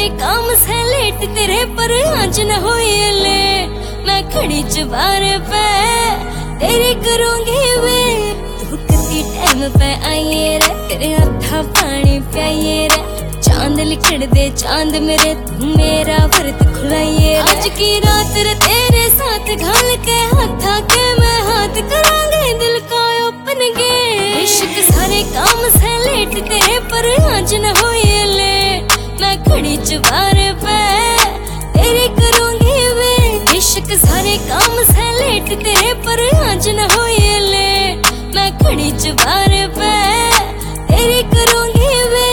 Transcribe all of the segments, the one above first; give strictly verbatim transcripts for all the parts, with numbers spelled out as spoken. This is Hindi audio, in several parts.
सारे काम से लेट तेरे पर आज न होई ले। मैं खड़ी चबार पे तेरे करूंगी वे, तू किसी टाइम पे आइए रे, तेरे हथा पानी पियाइए रे। चांद लिखड़ दे चांद मेरे, तू मेरा व्रत खुलाइए। आज की रात रे तेरे साथ घाल के हथा के मैं हाथ करांगे दिल का ओपन गे। इश्क सारे काम से लेट तेरे पर आज न होई ले। मैं खड़ी चबार पे तेरे करूंगी वे, इश्क सारे काम से लेट तेरे पर आज न होई ले। मैं खड़ी चबार पे तेरे करूंगी वे।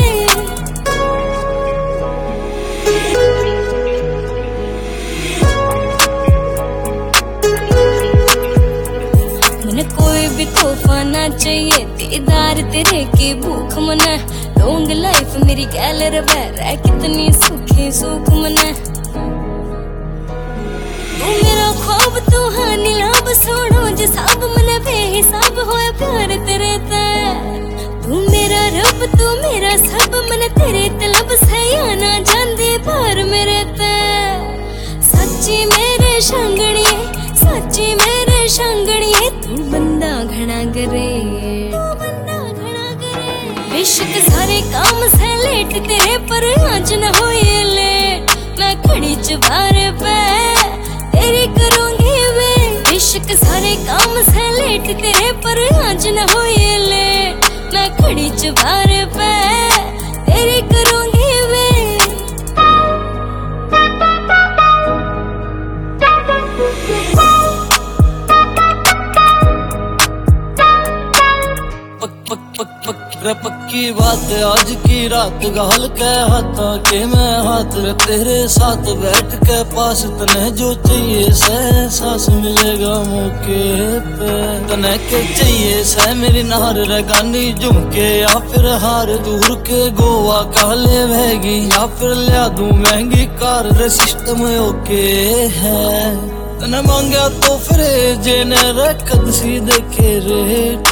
मन कोई भी तोहफा ना चाहिए, दीदार तेरे की भूख मना। लॉन्ग लाइफ मेरी गैलर रह कितनी सुखी सुख मना। तू मेरा ख्वाब तू हानि लाभ सोनो जिसाब मन बेहिसाब होया प्यार तेरे ते। तू मेरा रब तू मेरा सब मन तेरे तलब से या ना जांदे पार मेरे ते। सच्ची मेरे शांगड़िए सच्ची मेरे शांगड़िए, तू बंदा घना करे इश्क सारे काम से लेट तेरे पर आज न होई ले। मैं खड़ी चबार पे तेरे करूंगी वे, इश्क सारे काम से लेट तेरे पर आज न होई ले। मैं खड़ी चबार पे तेरे करूंगी वे। पक्की बात आज की रात गाल के हाथा के मैं हाथ रे तेरे साथ बैठ के पास तने जो चाहिए से सांस मिलेगा मौके पे। तने के चाहिए से मेरी नार रे गानी झुमके, या फिर हार दूर के गोवा काले बहेगी, या फिर लिया दूं महंगी कार रे सिस्टम ओके है। तने मांगा तो फिर जेने रे कद सी देखे रेट।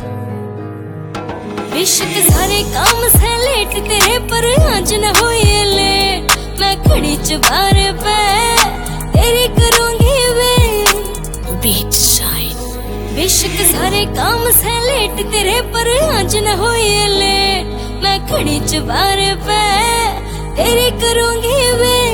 इश्क सारे काम से लेट तेरे पर आज न होई ले। मैं खड़ी चबार पे तेरे करूंगी वे, बीच शाइन। इश्क सारे काम से लेट तेरे पर आज न होई ले। मैं खड़ी चबार पे तेरे करूंगी वे।